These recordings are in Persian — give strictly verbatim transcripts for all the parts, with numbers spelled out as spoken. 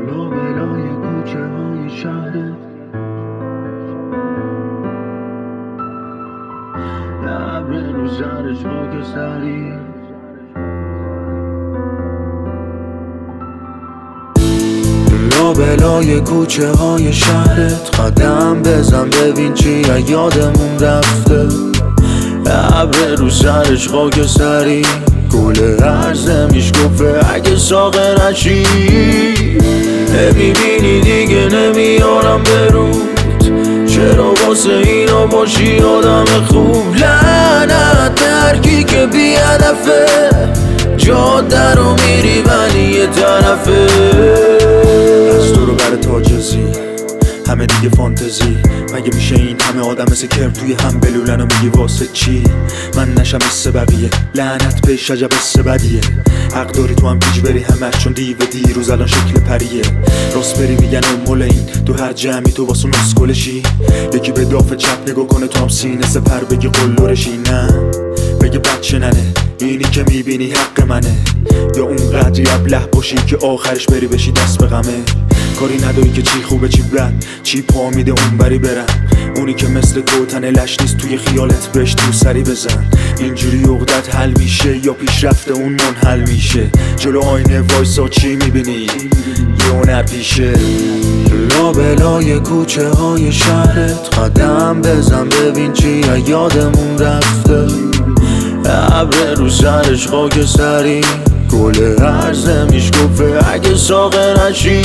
لابلای کوچه های شهرت ابر رو سرش خاکستری لابلای کوچه های شهرت قدم بزن ببین چی یادمون رفته ابر رو سرش خاکستری گل هرزمیش گفته اگه ساغر نشی نمیبینی دیگه نمیارم برود چرا واسه اینا باشی آدم خوب لعنت درکی که بی هدفه جاده رو میری ولی یه طرفه از تو رو بر تاجزی همه دیگه فانتزی مگه میشه این همه آدم مثل کرم توی هم بلولن و میگی واسه چی من نشم مثل بقیه لعنت به شجب مثل بدیه حق داری تو هم پیج بری همش چون دیو دیروز الان شکل پریه راست بری میگن مول این تو هر جمعی تو واسه نسکلشی یکی به داف چپ نگاه کنه تو هم سینه سپر بگی قلورشی نه بگه بچه ننه اینی که میبینی حق منه یا اون قدری ابله باشی که آخرش بری بشی دست به غمه کاری نداری که چی خوبه چی بد چی پا میده اون بری برم اونی که مثل گوتن لش نیست توی خیالت بهش تو سری بزن اینجوری عقدت حل میشه یا پیشرفت اون منحل میشه جلو آینه وایسا چی میبینی یه نپیشه لابلای کوچه های شهرت قدم بزن ببین چی یادمون رفته ابر رو سرش خاکستری گل هرزمیش گفته اگه ساغر نشی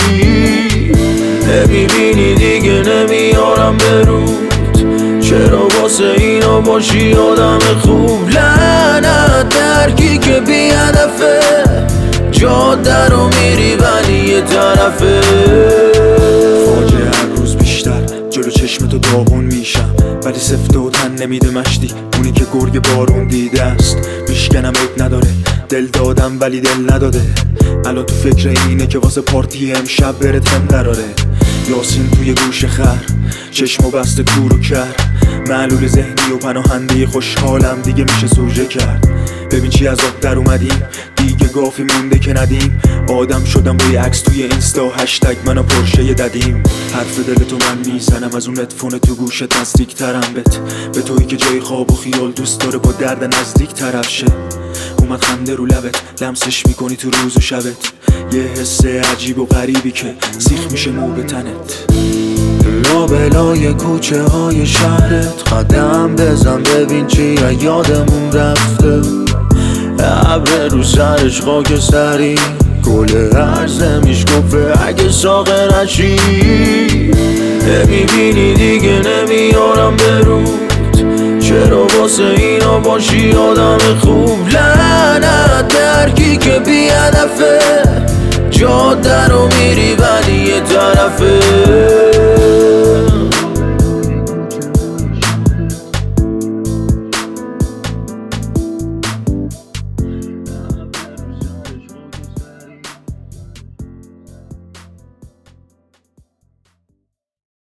نمیبینی دیگه نمیارم برود چرا واسه اینا باشی آدم خوب لعنت درکی که بی هدفه جاده رو میری ولی یه طرفه فاجعه هر روز بیشتر جلو چشم تو داغون میشم ولی سفته و تن نمیده مشتی اونی که گرگ بارون دیده است میشکنم عیب نداره دل دادم ولی دل نداده الان تو فکر اینه که واسه پارتی امشب بره تم دراره یاسین توی گوش خر چشم و بسته کور و کر معلول ذهنی و پناهنده خوشحالم دیگه میشه سوژه کرد ببین چی از آب در اومدیم دیگه گافی مونده که ندیم آدم شدم با یه عکس توی اینستا هشتگ منو پرشه ددیم حرف دل تو من میزنم از اون ادفون تو گوشت نزدیک ترم بت به تویی که جای خواب و خیال دوست داره با درد نزدیک طرف شه اومد خنده رو لبت لمسش میکنی تو روز و شبت یه حس عجیب و غریبی که سیخ میشه مو به تنت لابلای کوچه های شهرت قدم بزن ببین چی یادمون رفته ابر رو سرش خاکستری گل هرزمیش گفته اگه ساغر نشی نمیبینی دیگه نمیارم برود چرا واسه اینا باشی آدم خوب لعنت درکی که بی هدفه جاده رو